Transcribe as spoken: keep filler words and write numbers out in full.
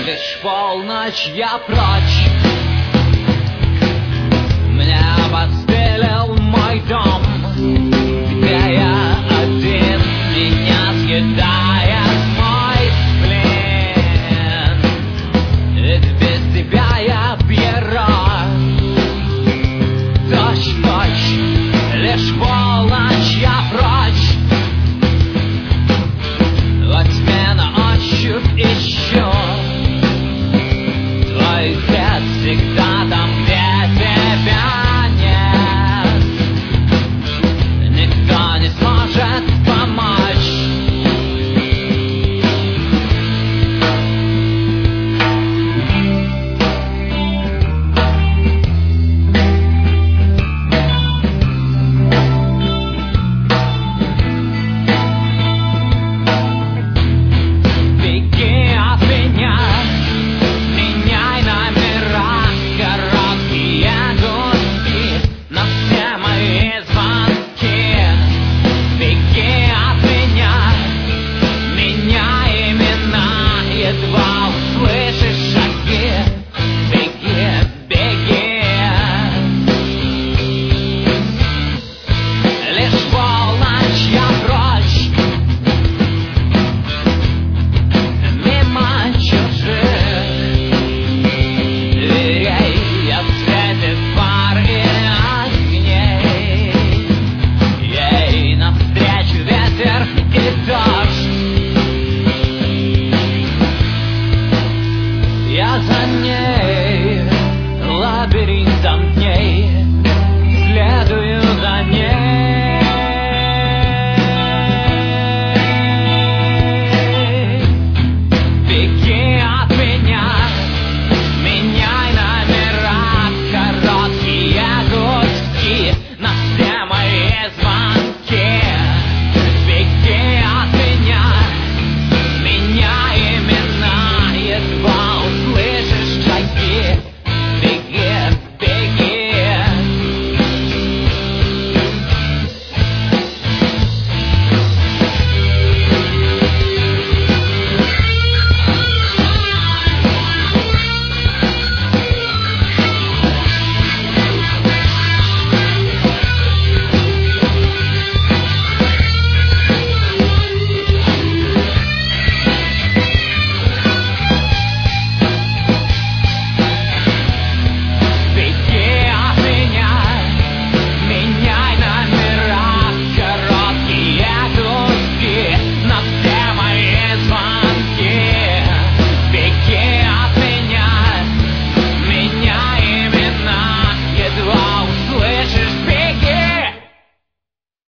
Лишь полночь я прочь. Меня подстрелил мой дом, где я один, меня съедает мой сплин. Ведь без тебя я пьян. Дождь, ночь, лишь полночь я прочь. Во тьме на ощупь ищу твой свет всегда там, где тебя нет. Никто не сможет помочь. Беги от меня, меняй номера, короткие гудки на все мои звонки. Беги от меня, меняй имена, едва услышишь шаги. Беги, беги. Лишь полночь я прочь, мимо чужих дверей. Я в свете фар и огней, ей навстречу ветер и дождь. Я за ней лабиринтом дней, следую за ней. Беги